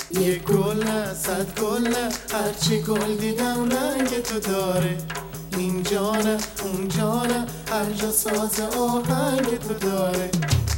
یه گل نه صد گل نه هرچی گل دیدم رنگ تو داره. اینجا نه اونجا نه هر جا ساز آهنگ تو داره.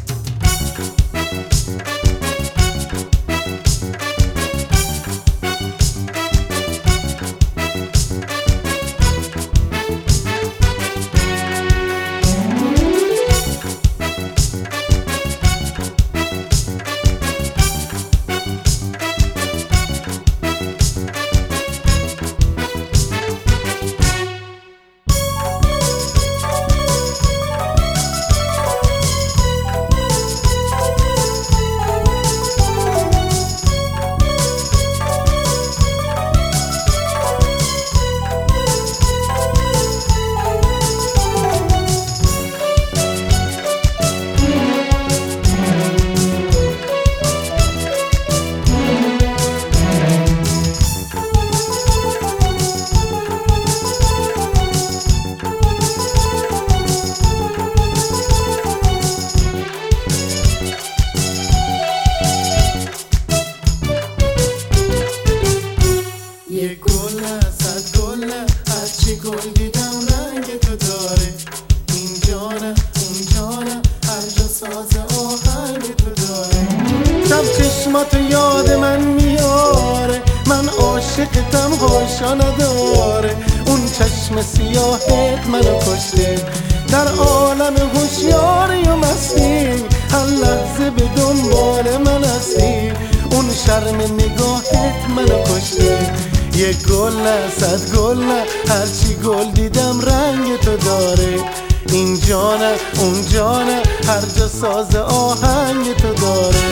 یه گل نه صد گل نه هرچی گل دیدم رنگ تو داره. اینجا نه اونجا نه هر جا ساز آهنگ تو داره. شب چشماتو یاد من میاره، من عاشقتم هاشا نداره. اون چشم سیاهت منو کشته، در عالم هوشیاری و مستی هر لحظه به دنبال من هستی. اون شرم نگاهت منو کشته. یه گل نه صد گل نه هرچی گل دیدم رنگ تو داره. اینجا نه اونجا نه هر جا ساز آهنگ تو داره.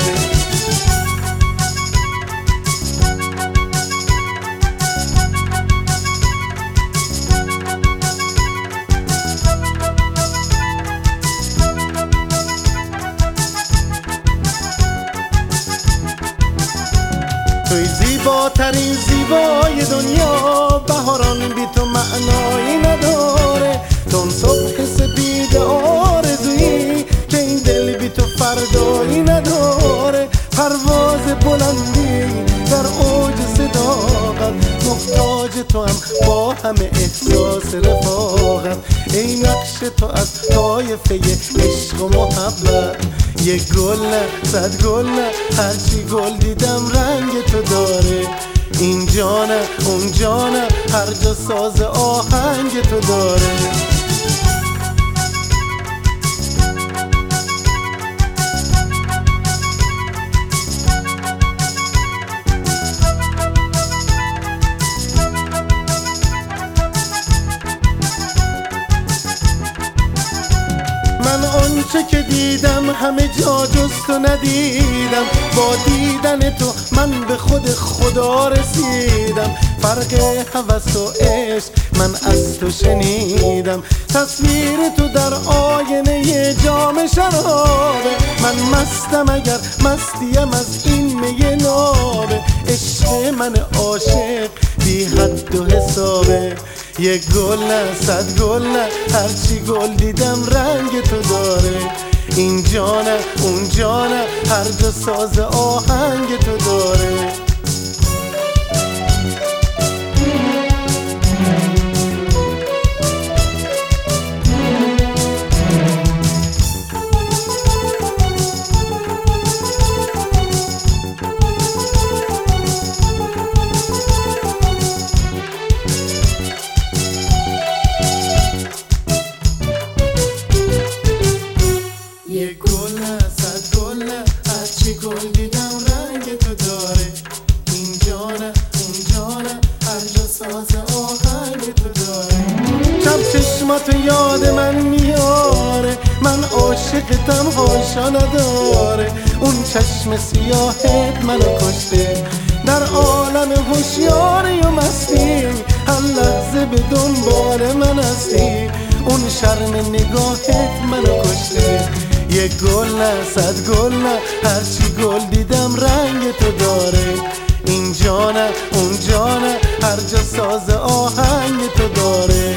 توی زیباترین زیبای دنیا، بهاران بی تو معنایی نداره. تون صبح سپید آرزویی که این دل بی تو فردایی نداره. پرواز بلندی در اوج صداقت، محتاج تو هم با همه احساس رفاقت. ای نقش تو از طایفه عشق و محبت. یه گل نه صد گل نه هرچی گل دیدم رنگ تو داره. اینجا نه اونجا نه هر جا ساز آهنگ تو داره. من آنچه که دیدم همه جا جز تو ندیدم. با دیدن تو من به خود خدا رسیدم. فرق هوس و عشق من از تو شنیدم. تصویر تو در آینه ی جام شرابه. من مستم اگر مستیم از این می نابه. عشق من عاشق بی حد و حسابه. یه گل نه صد گل نه هرچی گل دیدم رنگ تو داره. اینجا نه اونجا نه هر جا ساز آهنگ تو داره. یه گل نه صد گل نه هرچی گل دیدم رنگ تو داره. اینجا نه اونجا نه هر جا ساز آهنگ تو داره. شب چشماتو یاد من میاره، من عاشقتم هاشا نداره. اون چشم سیاهت منو کشته، در عالم هوشیاری و مستی هر لحظه به دنبال من هستی. اون شرم نگاهت منو کشته. یه گل نه صد گل نه هرچی گل دیدم رنگ تو داره. اینجا نه اونجا نه هر جا ساز آهنگ تو داره.